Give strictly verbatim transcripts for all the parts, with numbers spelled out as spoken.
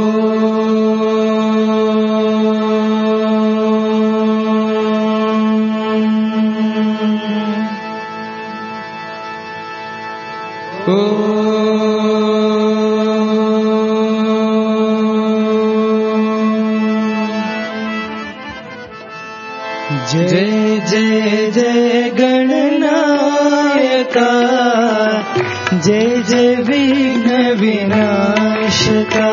जय जय जय गणनायका, जय जय विघ्न विनाशका।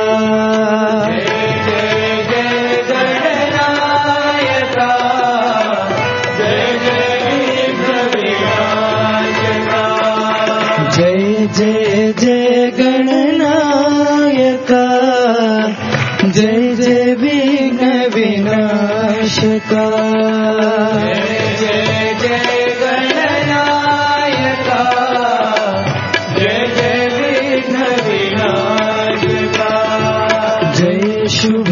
जय जय जय गणनायका, जय जय विघ्न विनाशका। जय जय जय गणनायका, जय जय विघ्न विनाशका। शुभ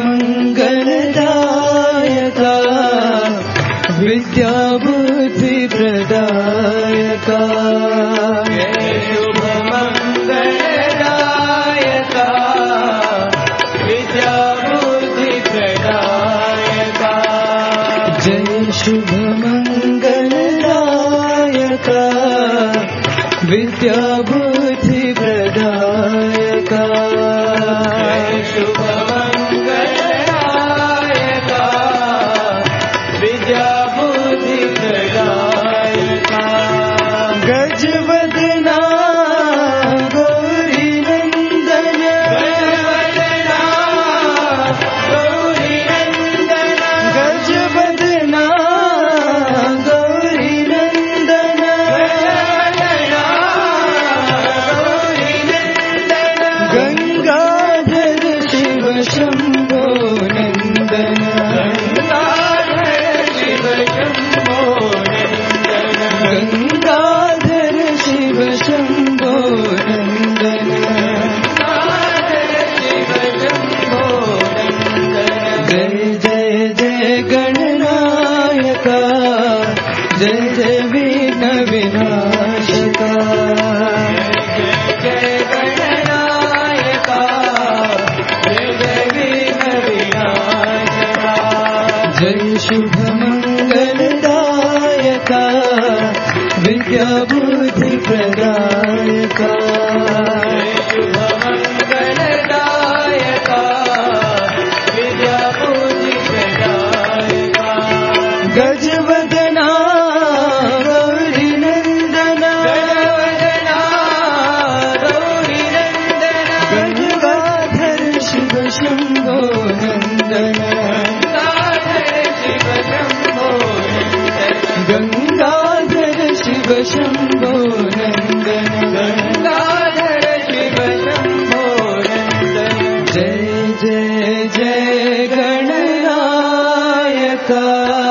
मंगलदायका, विद्या बुद्धि प्रदायका। शुभ मंगलदायका, विद्या बुद्धि प्रदायका। जय शुभ मंगलदायका, विद्या बुद्धि प्रदायका। शुभ गजवदना गौरी नंदन, गजवदना गौरी नंदन, गजवदना गौरी नंदन, गजवदना गौरी नंदन। गंगाधर शिव शंभो नंदन, गंगाधर शिव शंभो नंदन, गंगाधर शिव शंभो नंदन, गंगाधर शिव शंभो नंदन। जय जय जय गणनायका, जय जय विघ्न विनाशका। जय जय गणनायका, जय जय विघ्न विनाशका। जय शुभ मंगलदायका, विद्या बुद्धि प्रदायका। शुभ मंगलदायका, विद्या बुद्धि प्रदायका। गजवदना गौरी नंदन, गजवदना गौरी नंदन, गंगाधर शिव शंभो नंदन, गंगाधर शिव शंभो नंदन, गंगाधर शिव शंभो नंदन, गंगाधर शिव शंभो नंदन। जय जय जय गणनायका,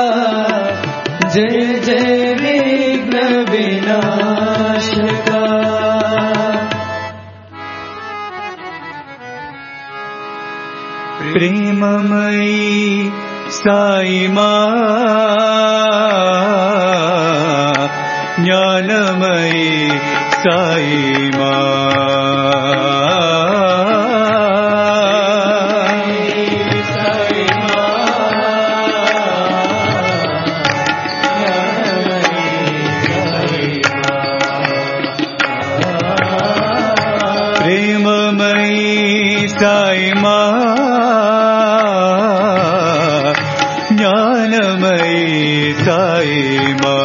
जय जय विघ्न विनाशका। प्रेममयी साई मां, ज्ञानमयी साई मां, साई मां, प्रेममयी साई मां, ज्ञानमयी साई मां।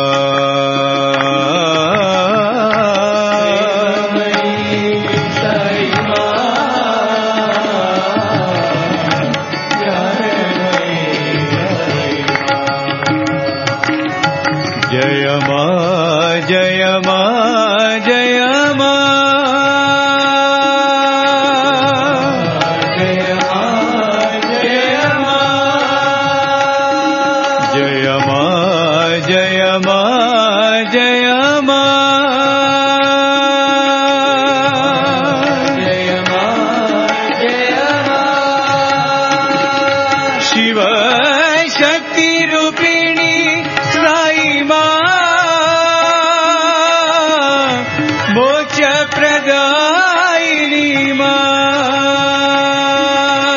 जय मां जय मां जय मां, जय मां जय मां, जय मां जय मां जय मां, जय मां जय मां। शिव शक्ति रूपिणी साई मां, मोक्ष प्रदायिनी मां,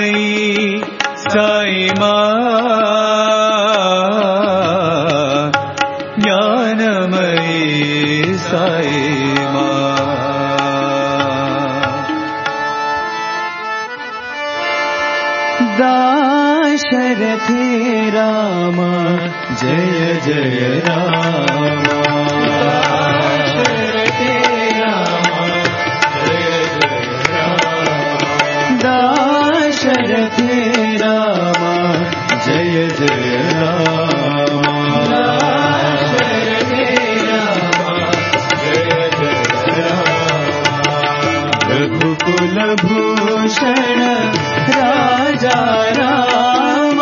ज्ञानमयी साई माँ, ज्ञानमयी साई माँ। दाशरथी राम जय जय राम, दाशरथी राम जय जय राम, दाशरथी राम जय जय राम, दाशरथी राम जय जय राम। रघुकुल भूषण राजा राम,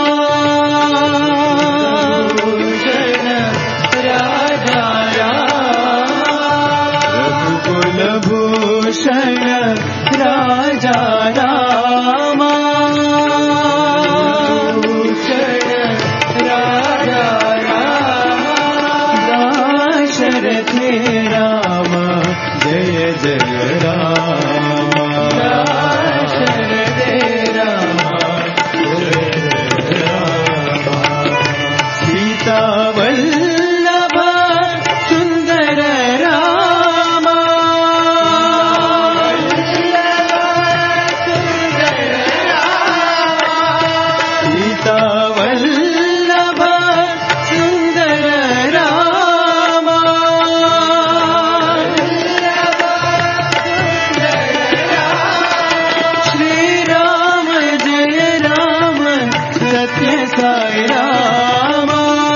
भूषण राजा राम, रघुकुल भूषण राजा राम, भूषण राजा राम। दाशरथी राम जय जय राम, दाशरथी राम जय जय राम। सीता वल्लभ सुंदर राम, सीता वल्लभ सुंदर राम, श्री राम जय राम सत्य साई राम,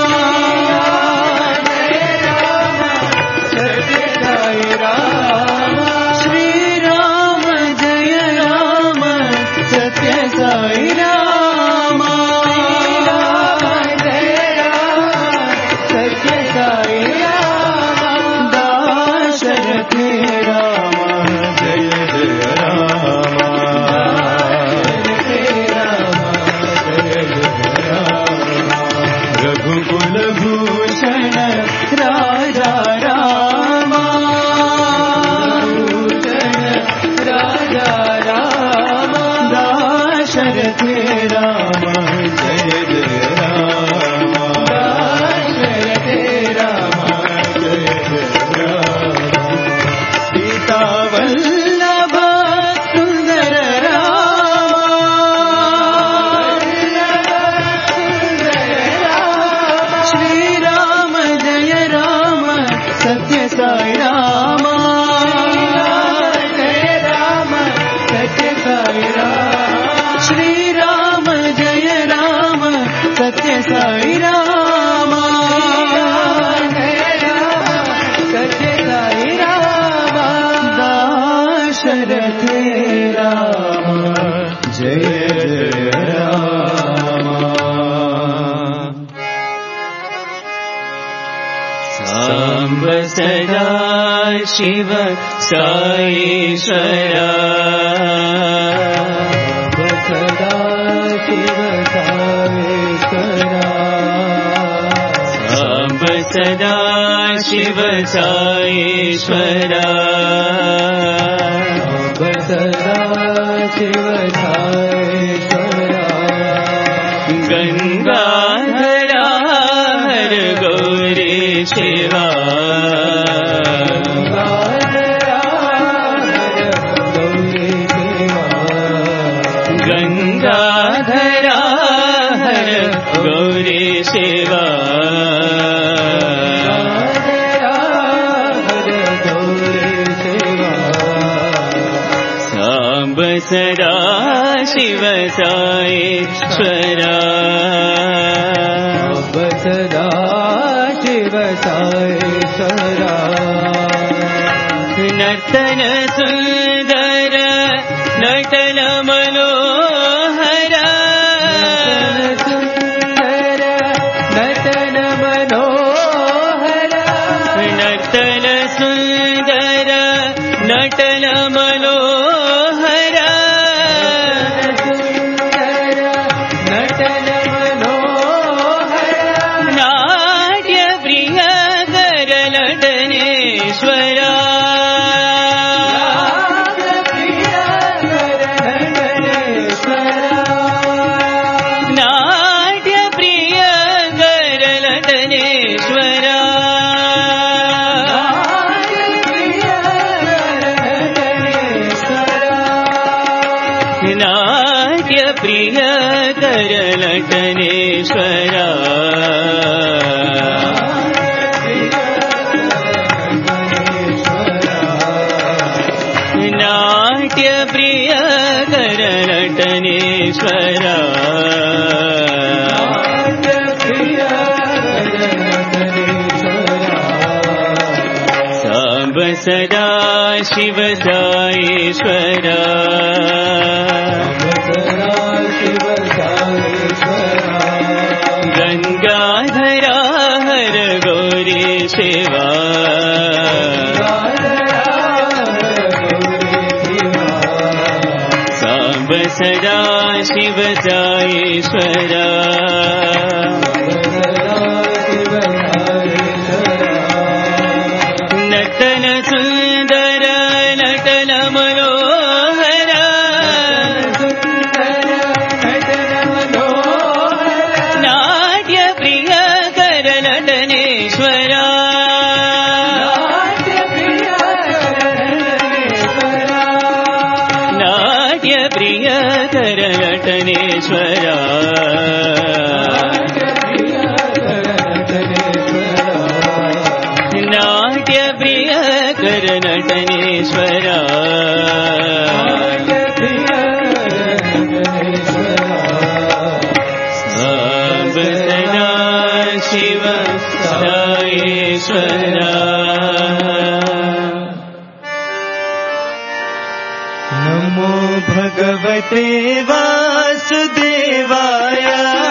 सत्य साई राम, श्री राम जय राम सत्य साई राम, जय राम सत्य साई राम। दाशरथी राम जय जय राम, दाशरथी राम जय जय राम। रघुकुल भूषण राजा राम, भूषण राजा राम। दाशरथी राम जय जय राम, दाशरथी राम जय जय राम। सीता वल्लभ सुंदर राम, श्री राम जय राम सत्य साई राम, जय राम सत्य साई राम, श्री राम जय राम सत्य साई राम, जय राम सत्य साई राम। दाशरथी राम जय जय राम। सांब सदा शिव साईश्वरा, सदा शिव साईश्वरा, सांब सदा शिव साईश्वरा, सांब सदा शिव साईश्वरा। गंगाधरा हर गौरी शिवा, गंगाधरा हर गौरी शिवा, गंगाधरा हर गौरी शिवा, गंगाधरा हर गौरी शिवा। सांब सदा शिव साईश्वरा, सांब सदा शिव साईश्वरा। नर्तन सुंदर नटन मनोहर, सुंदर नटन मनोहर, नर्तन सुंदर नटन मनोहर, सुंदर नटन मनोहर। नाट्य प्रिय कर नटनेश्वरा, प्रिय करलटनेश्वरा नाट्य प्रिय करलटनेश्वरा सांब सदा शिव साईश्वरा गंगाधरा हर गौरी शिवा सांब सदा शिव साईश्वरा नटन सुंदर नटन मनोहर नाट्य प्रिय करलटनेश्वरा नाट्य प्रिय करलटनेश्वरा नाट्य प्रिय करलटनेश्वरा सांब सदा शिव साईश्वरा नमो भगवते वासुदेवाय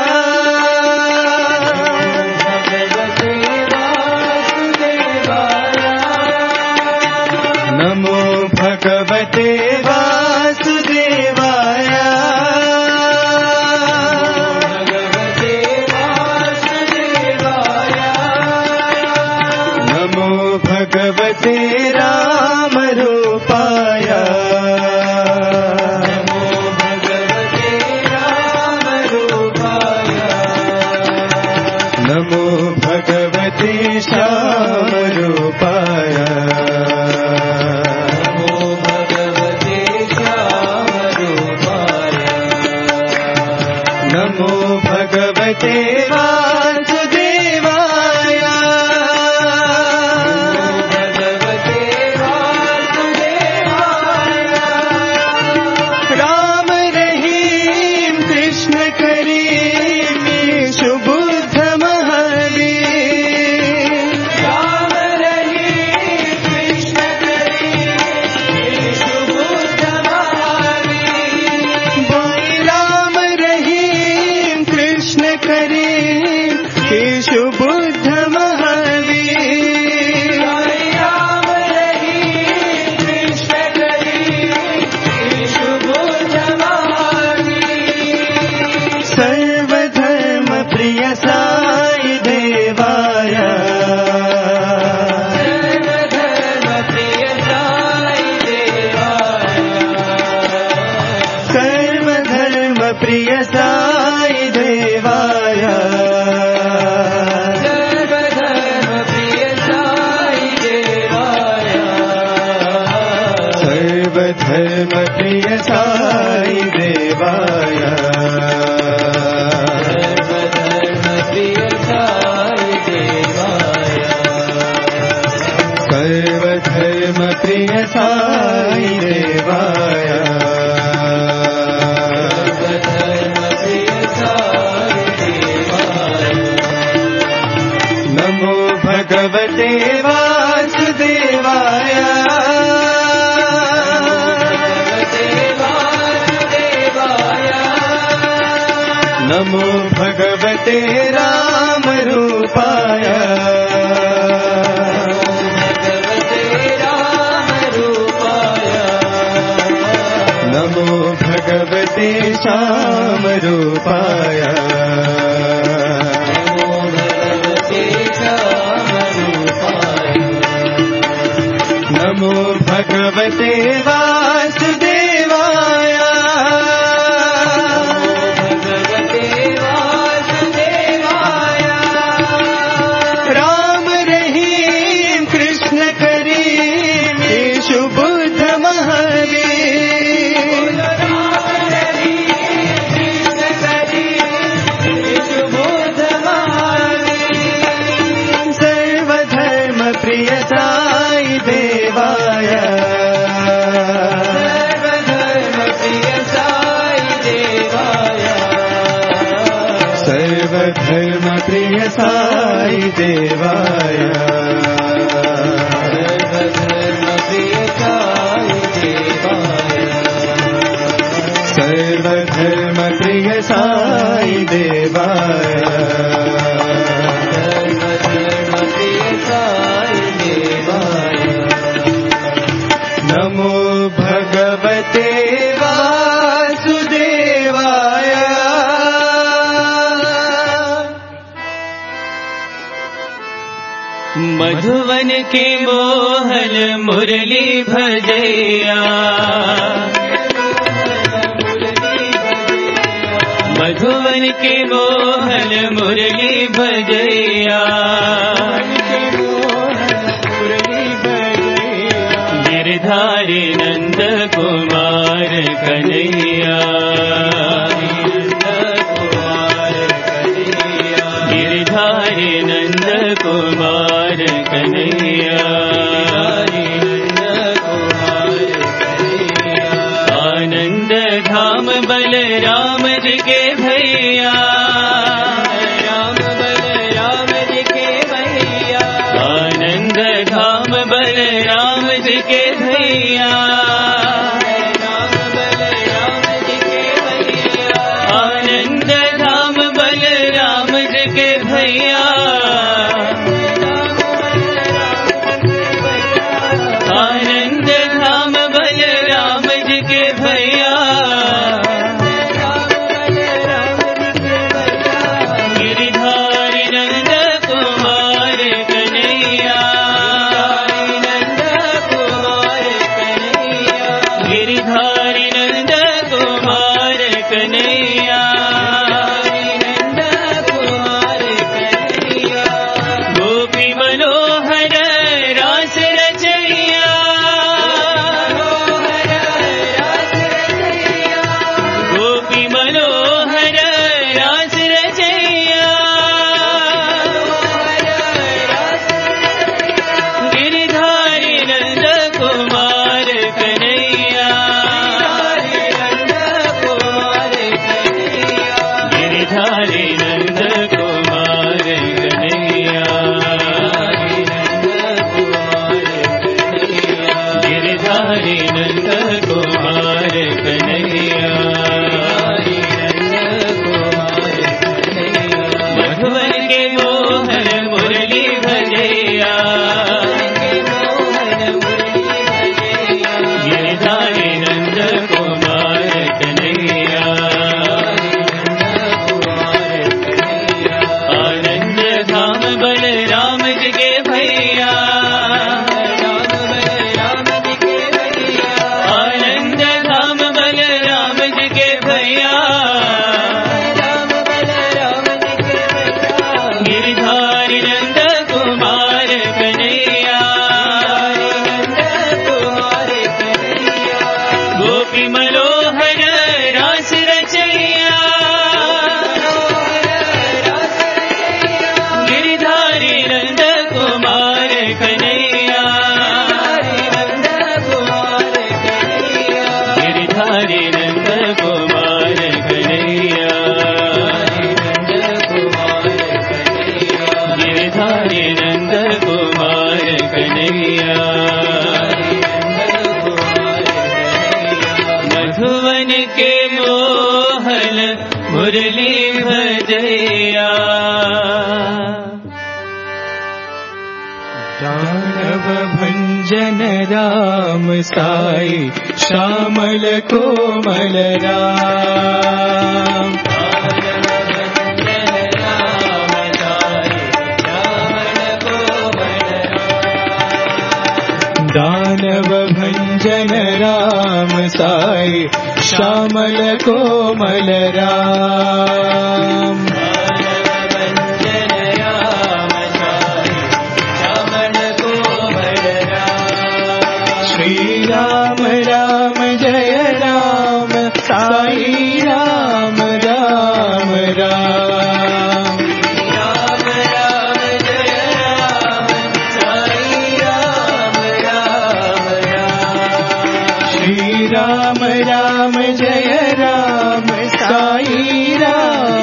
नमो भगवते वासुदेवाय नमो भगवते रामरूपाय नमो भगवते श्यामरूपाय नमो भगवते वासुदेवाय राम रहीम कृष्ण करीम यीशु बुद्ध महावीर राम रहीम कृष्ण करीम यीशु बुद्ध महावीर बोल राम रहीम कृष्ण करीम यीशु बुद्ध महावीर राम रहीम कृष्ण करीम यीशु बुद्ध महावीर सर्वधर्म प्रिय साई देवाय सर्वधर्म प्रिय साई देवाय सर्वधर्म प्रिय साई देवाय सर्वधर्म प्रिय साई देवाय सर्वधर्म प्रिय साई देवाय सर्वधर्म प्रिय साई देवाय नमो भगवते वासुदेवाय नमो भगवते रामरूपाय नमो भगवते श्यामरूपाय नमो भगवते वासुदेवाय राम रहीम कृष्ण करीम यीशु बुद्ध महावीर सर्वधर्म प्रिय साई देवाय सर्वधर्म प्रिय साई देवाय सर्वधर्म प्रिय साई देवाय नमो भगवते वासुदेवाय मधुवन के मोहन मुरली भजैया मधुवन के मोहन मुरली भजैया गिरधारी नंद कुमार कन्हैया गिरधारी नंद कुमार कन्हैया आनंद धाम बलराम जी के भैया राम बलराम जी के भैया आनंद धाम बलराम जी के भैया राम बलराम जी के भैया आनंद धाम बलराम जी के भैया आनंद धाम बलराम जी के भैया गिरधारी नंद कुमार कन्हैया गिरधारी नंद कुमार कन्हैया गोपी मनोहर रास रचैया गोपी मनोहर रास रचैया गिरधारी नंद कुमार कन्हैया गिरधारी नंद कुमार कन्हैया गिरधारी नंद कुमार कन्हैया मधुवन के मोहन मुरली भजैया गिरधारी नंद कुमार कन्हैया आनंद धाम बलराम जी के भैया आनंद धाम बलराम जी के भैया गिरधारी नंद कुमार कन्हैया गोपी मनोहर रास रचैया गिरधारी नंद कुमार कन्हैया गिरधारी नंद कुमार कन्हैया गिरधारी नंद कुमार कन्हैया मधुवन के मोहन मुरली भजैया दानव भंजन राम साई श्यामल कोमल राम दानव भंजन राम साई श्यामल कोमल राम श्री राम राम जय राम साई राम राम राम राम राम जय राम साई राम राम राम श्री राम राम जय राम साई राम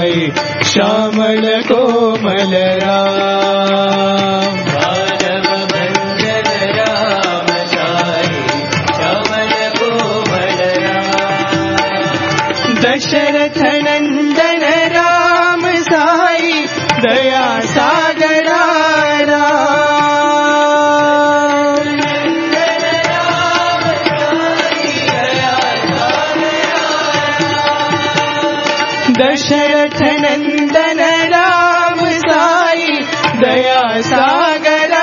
साई श्यामल कोमल राम। माधव भंजन राम साई श्यामल कोमल राम। दशरथ नंदन राम साई दया सागरा दशरथ नंदन राम साई दया सागरा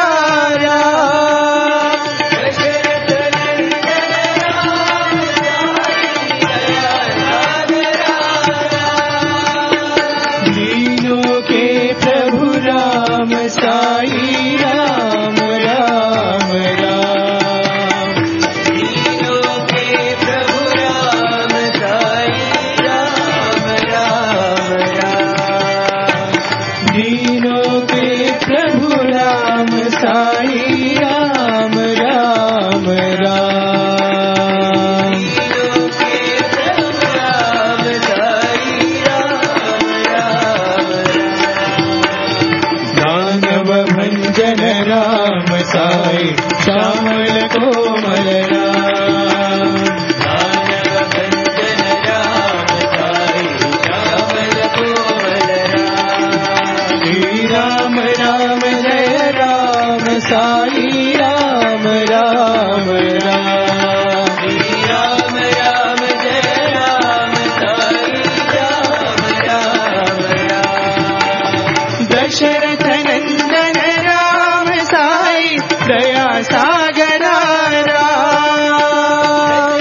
दशरथ नंदन राम साई दया सागरा। दीनों के प्रभु राम साई राम राम राम। दीनों के प्रभु राम साई दीनों के प्रभु राम साई राम राम राम। दीनों के प्रभु राम साई राम राम राम। दानव भंजन राम साई श्यामल कोमल राम। दानव भंजन राम साई श्यामल कोमल राम। राम राम जय राम साई राम राम राम। राम राम जय राम साई राम राम राम। दशरथ नंदन राम साई दया सागरा राम।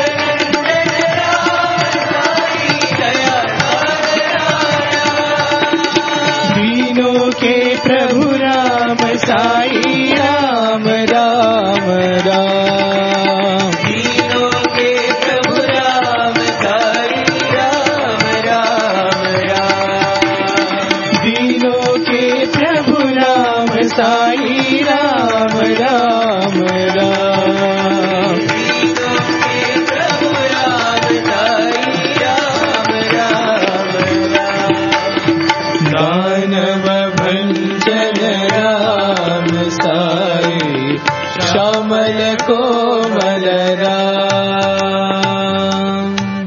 दीनों के प्रभु राम साई राम राम राम। दीनों के प्रभु राम साई राम राम राम। दीनों के प्रभु राम साई राम राम राम। दीनों के प्रभु राम साई राम राम राम। दानव भंजन राम साई श्यामल कोमल राम।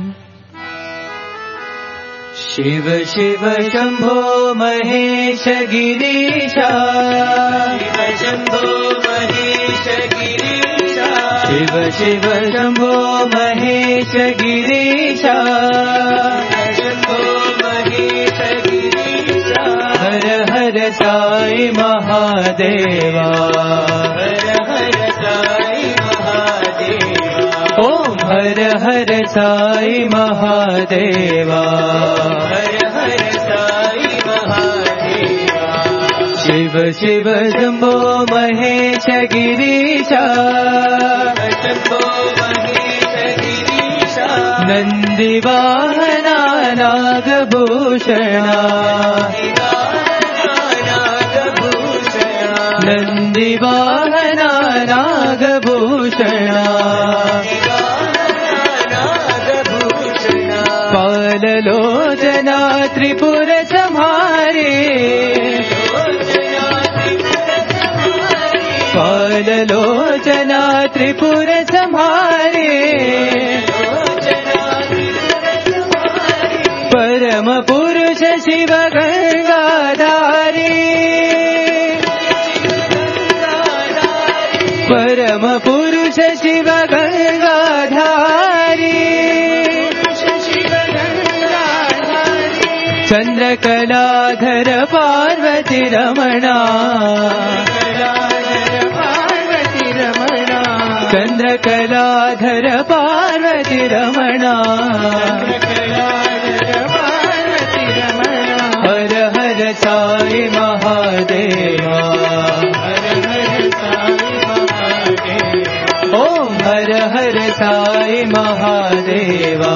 शिव शिव शंभो महेश गिरीशा। शिव शंभो महेश गिरीशा। शिव शिव शंभो महेश गिरीशा। शंभो महेश गिरीशा। हर हर साई महादेवा। हर हर साई महादेवा। ओम हर हर साई महादेवा। हर हर साई महादेवा। शिव शिव शंभो महेश गिरीशा। शंभो महेश गिरीशा। नंदी वाहना नागभूषणा। नंदी वाहना नागभूषणा। पाललोचना त्रिपुर संहारे। पाललोचना त्रिपुर संहारे। परम पुरुष शिव गंगाधारी। परम पुरुष शिव गंगाधारी। चंद्रकलाधर पार्वती रमणा। चंद्रकलाधर पार्वती रमणा। हर हर साई महादेवा। ओम हर हर साई महादेवा।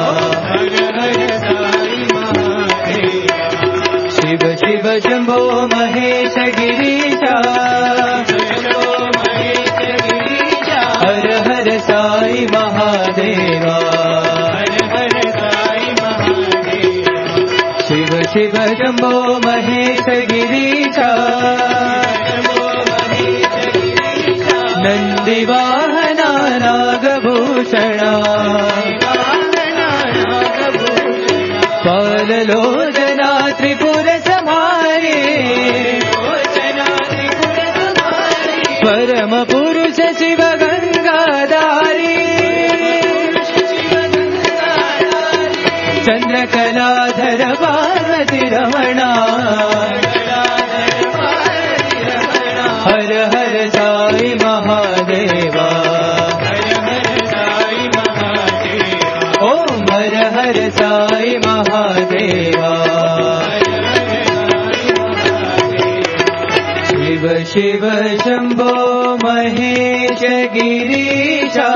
शिव शिव शंभो महेश गिरीशा। हर हर साई महादेवा। शिव शिव शम्भो महेश गिरीशा नन्दिवाहना नागभूषणा पाललोचना त्रिपुर समारे परम पुरुष शिव गंगाधारी चंद्रकलाधर पार्वती रमणा हर हर साई महादेवा ओम हर हर साई महादेवा शिव शिव शंभो महेश गिरीशा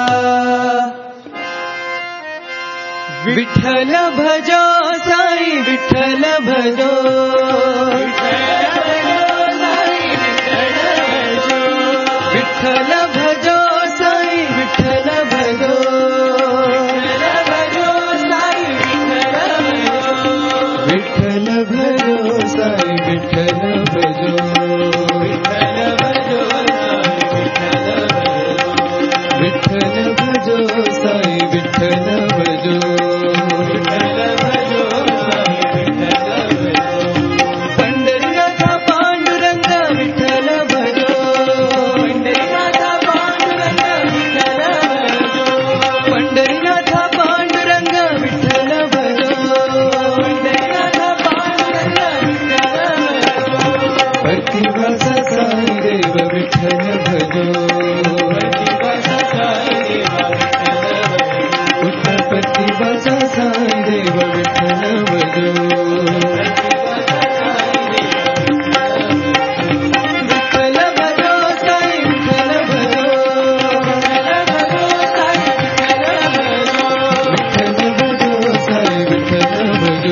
विठ्ठल भजो साई विठ्ठल भजो विठ्ठल भजो साई विठ्ठल भजो विठ्ठल भजो साई विठ्ठल भजो विठ्ठल भजो साई विठ्ठल भजो पंढरीनाथ पांडुरंग विठ्ठल भजो पंढरीनाथ पांडुरंग विठ्ठल भजो पंढरीनाथ पांडुरंग विठ्ठल भजो पंढरीनाथ पांडुरंग विठ्ठल भजो प्रतिभासा साई देव विठ्ठल भजो प्रतिभासा साई देव विठ्ठल भजो विठ्ठल भजो साई विठ्ठल भजो विठ्ठल भजो साई विठ्ठल भजो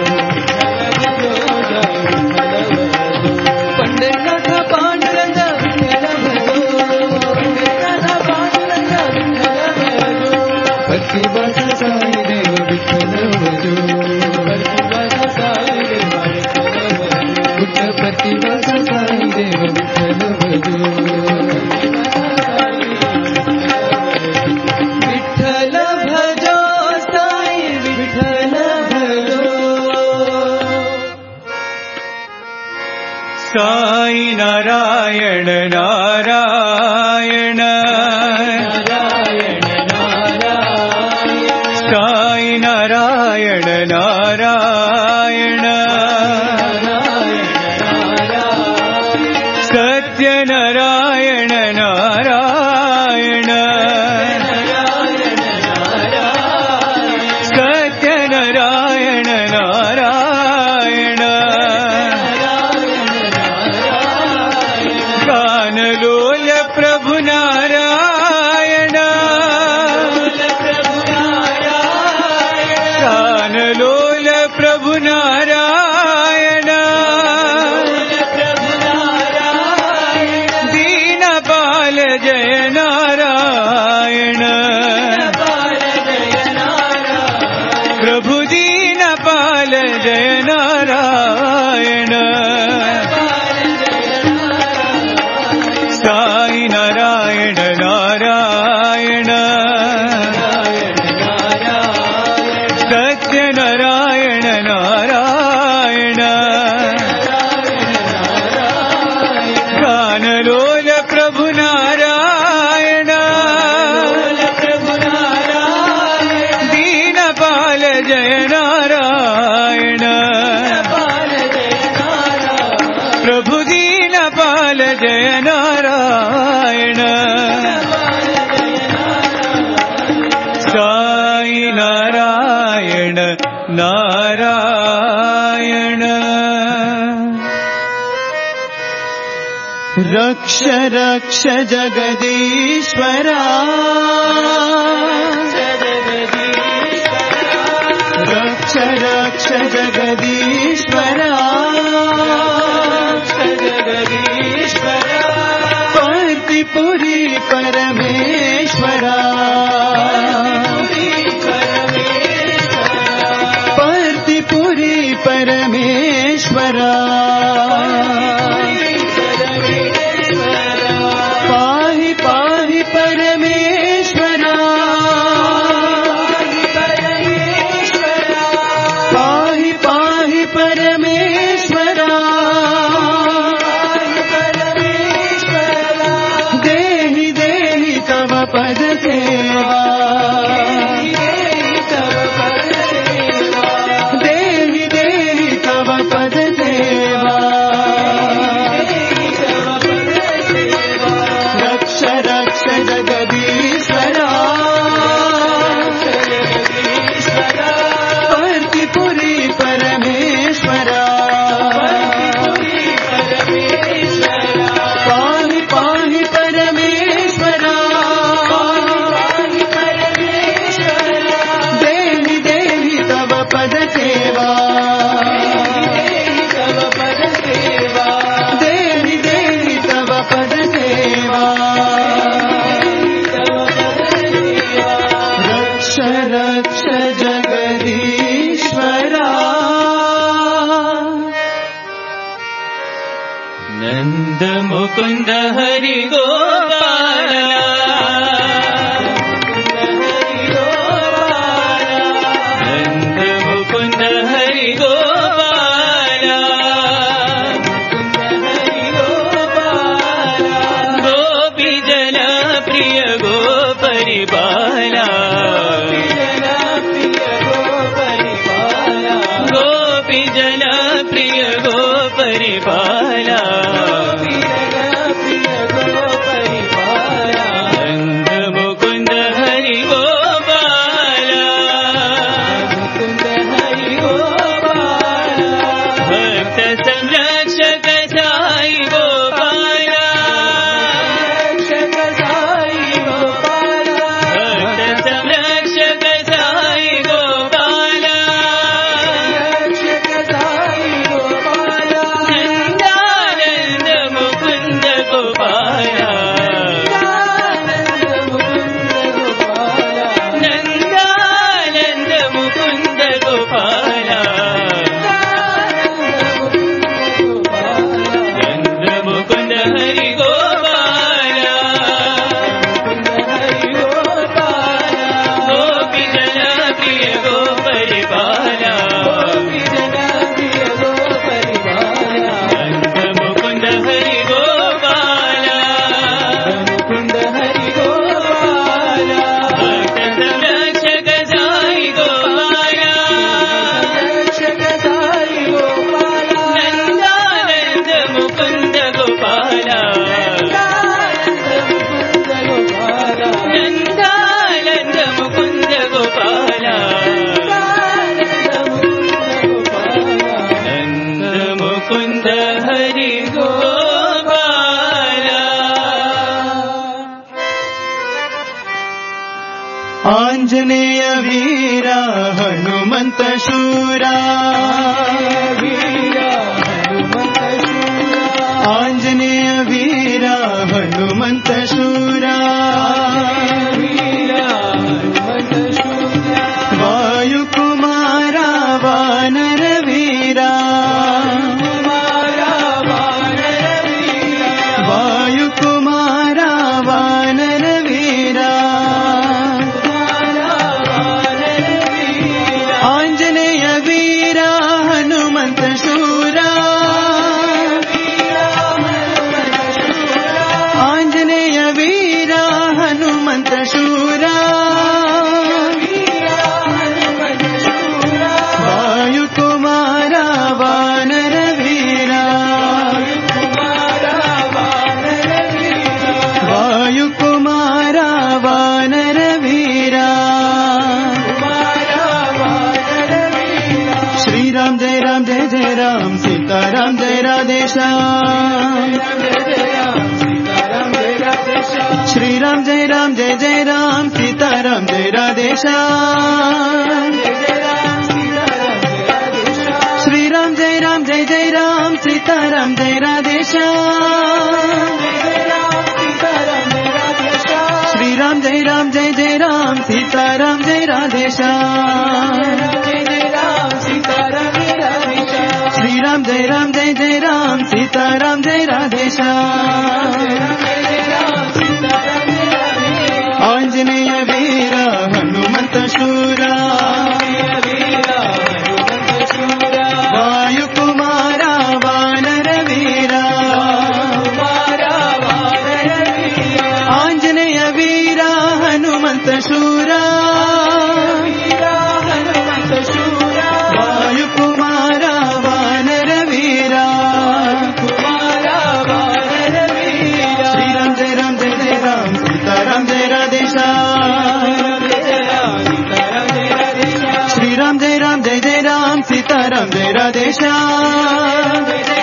पंढरीनाथ पांडुरंग विठ्ठल भजो पंढरीनाथ पांडुरंग विठ्ठल भजो प्रतिभासा साई देव विठ्ठल भजो प्रतिभासा साई देव प्रतिभासा साई देव विठ्ठल भजो विठ्ठल भजो साई विठ्ठल भजो साई नारायण नारायण साई नारायण नारायण सत्य नारायण नारायण सत्य नारायण नारायण गानलोल प्रभु नारायण गानलोल प्रभु नारायण दीनपाल जय नारायण प्रभु दीनपाल जय नारायण साई नारायण नारायण सत्य नारायण नारायण गानलोल प्रभु नारायण दीनपाल जय नारायण प्रभु दीनपाल जय नारायण साई नारायण नारायण रक्ष रक्ष जगदीश्वरा रक्ष रक्ष जगदीश्वरा पार्थिपुरी परमेश्वरा पार्थिपुरी पर परमेश्वरा पाहि पाहि परमेश्वरा पाहि पाहि परमेश्वरा देहि देहि तव पद सेवा देहि देहि तव पद सेवा रक्ष रक्ष जगदीश्वरा पर्तिपुरी परमेश्वरा पाहि पाहि परमेश्वरा देहि देहि तव पद सेवा देहि देहि तव पद सेवा रक्ष रक्ष जगदीश्वरा नंद मुकुंद हरि गोपाला नंद मुकुंद हरि गोपाला गोपी जन प्रिय गोपरिपाला गोपी जन प्रिय गोपरिपाला नंद मुकुंद हरि गोपाला भक्त संरक्षक साई गोपाला भक्त संरक्षक साई गोपाला नंदानंद मुकुंद गोपाला नंदानंद मुकुंद गोपाला नंद मुकुंद हरि गोपाला गोपी जन प्रिय गोपरिपाला नंद मुकुंद हरि गोपाला भक्त संरक्षक साई गोपाला नंदानंद मुकुंद गोपाला नंदानंद मुकुंद गोपाला नंद मुकुंद हरि गोपाला आंजनेय वीरा हनुमंत शूरा आंजनेय वीरा हनुमंत शूरा वायुकुमारा वानर वीरा वायुकुमारा वानर वीरा आंजनेय वीरा हनुमंत शूरा आंजनेय वीरा हनुमंत शूरा वायुकुमारा वानर वीरा वायुकुमारा वानर वीरा श्री राम जय राम जय जय राम सीताराम जय राधे श्याम श्री राम जय राम जय जय राम सीताराम जय राधे श्याम श्री राम जय राम जय जय राम सीताराम जय राधे श्याम श्री राम जय राम जय जय राम सीताराम जय राधे श्याम राम जय राम जय जय राम सीताराम जय राधेश्याम आंजनेय वीर हनुमंत शूरा वायुकुमारा वानर वीरा आंजनेय वीरा हनुमंत शूरा वायुकुमारा वानर वीरा श्री राम जय राम जय जय राम सीताराम जय राधेश्याम श्री राम जय राम जय जय राम सीताराम जय राधेश्याम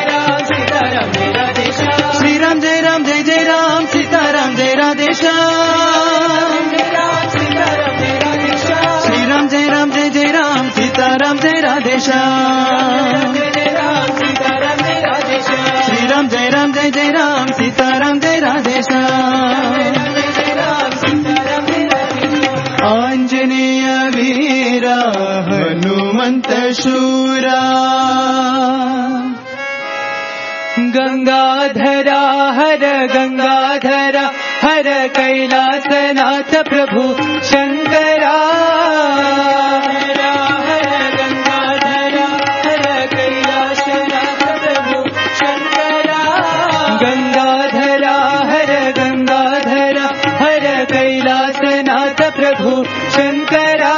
श्री राम जय राम जय जय राम सीताराम जय राधेश्याम श्री राम जय राम जय जय राम सीताराम जय राधेश्याम श्री राम जय राम जय जय राम सीताराम जय राधेश्याम आंजनेय वीरा हनुमंत शूरा गंगाधरा हर गंगाधरा हर कैलासनाथ प्रभु शंकरा हर गंगाधरा हर कैलासनाथ प्रभु शंकरा गंगाधरा हर गंगाधरा हर कैलासनाथ प्रभु शंकरा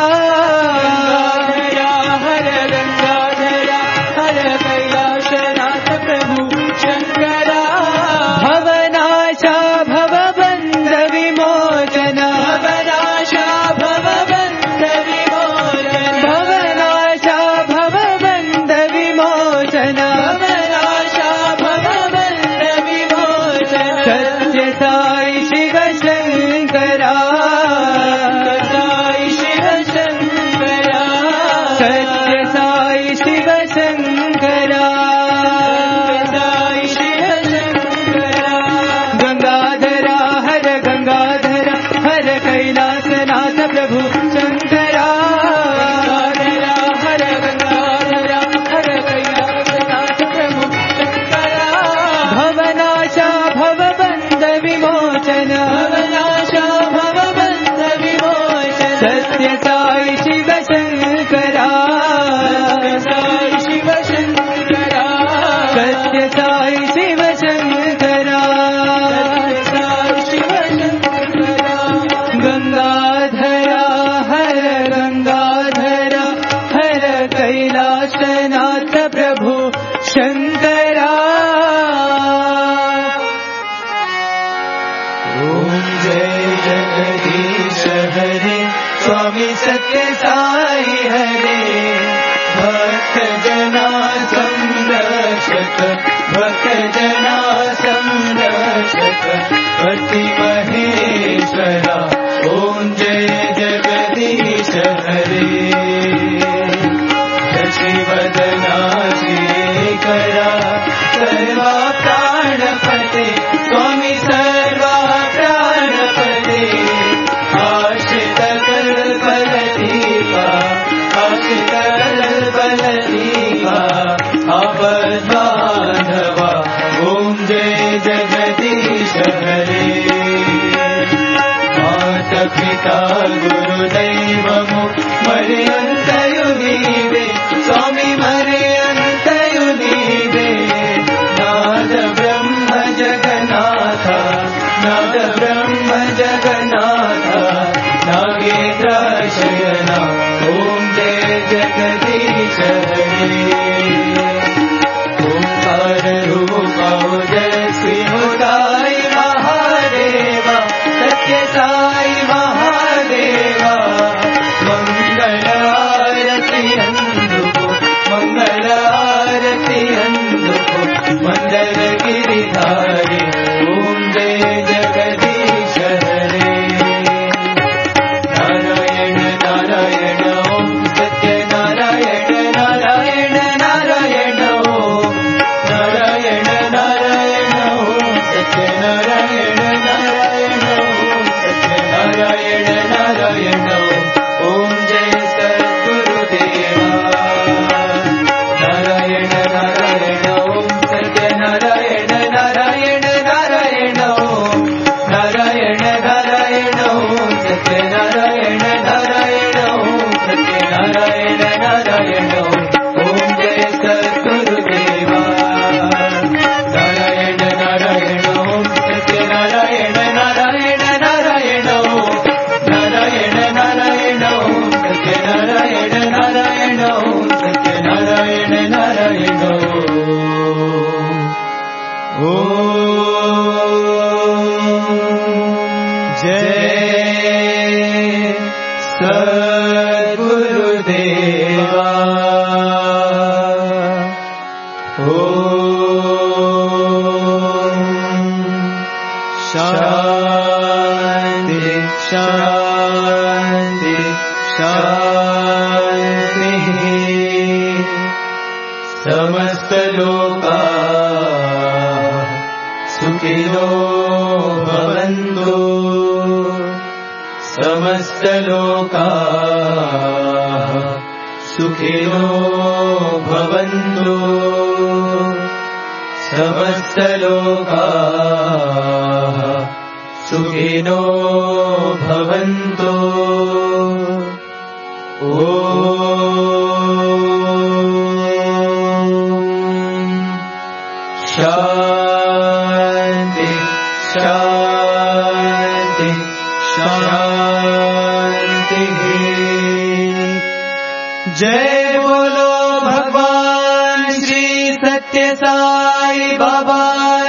हर गंगाधरा हर कैलासनाथ प्रभु शंकरा भवनाशा भवबंध विमोचन भवनाशा भवबंध विमोचन भवनाशा भवबंध विमोचन भवनाशा भवबंध विमोचन सत्य साई शिव शंकरा साई शिव शंकरा सत्य साई शिव शंकरा साई शिव शंकरा गंगाधरा हर गंगाधरा हर कैलासनाथ प्रभु शंकरा हर गंगाधरा हर कैलासनाथ प्रभु शंकरा भवनाशा भवबंध विमोचन भवनाशा भवबंध विमोचन सत्य साई शिव शंकरा साई शिव शंकरा सत्य साई शिव शंकरा साई शिव शंकरा गंगाधरा हर गंगाधरा हर कैलासनाथ प्रभु शंकरा ओम जय जगदीश हरे स्वामी सत्य साई हरे भक्त जना संरक्षक भक्त जना संरक्षक पति महेश्वरा ओम जय जगदीश हरे शशिवदना शेखरा सर्वा प्राणपते स्वामी सर्वा प्राणपते आश्रित कल्पलतीका आश्रित कल्पलतीका आपद्बांधवा ओम जय जगदीश हरे माता पिता गुरुदैवमो मर्यन्तयु नीवे स्वामी मर्यन्तयु नीवे नाद ब्रह्म जगन्नाथ नाद ब्रह्म जगन्नाथ नागेन्द्र शयना ओम जय जगदीश हरे ओंकार रूपा जय होताई महादेवा सत्य साई महादेवा शांति शांति शांति समस्त लोका सुखिनो भवन्तु समस्त लोका सुखिनो भवन्तु समस्त लोका सुखिनो भवन्तु शांति शांति शांति जय बोलो भगवान श्री सत्य साई बाबा